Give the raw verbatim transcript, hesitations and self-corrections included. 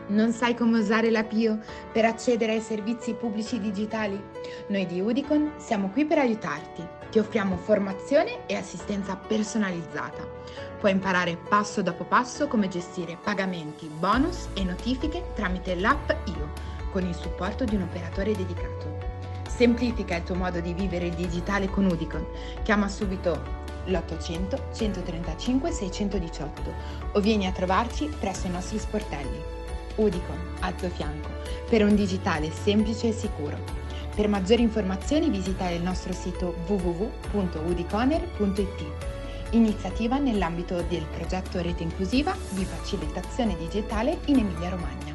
Non sai come usare la P I O per accedere ai servizi pubblici digitali? Noi di Udicon siamo qui per aiutarti. Ti offriamo formazione e assistenza personalizzata. Puoi imparare passo dopo passo come gestire pagamenti, bonus e notifiche tramite l'app I O con il supporto di un operatore dedicato. Semplifica il tuo modo di vivere il digitale con Udicon. Chiama subito l'ottocento centotrentacinque seicentodiciotto o vieni a trovarci presso i nostri sportelli. Udicon, al tuo fianco, per un digitale semplice e sicuro. Per maggiori informazioni visita il nostro sito w w w punto udiconer punto i t. Iniziativa nell'ambito del progetto Rete Inclusiva di facilitazione digitale in Emilia Romagna.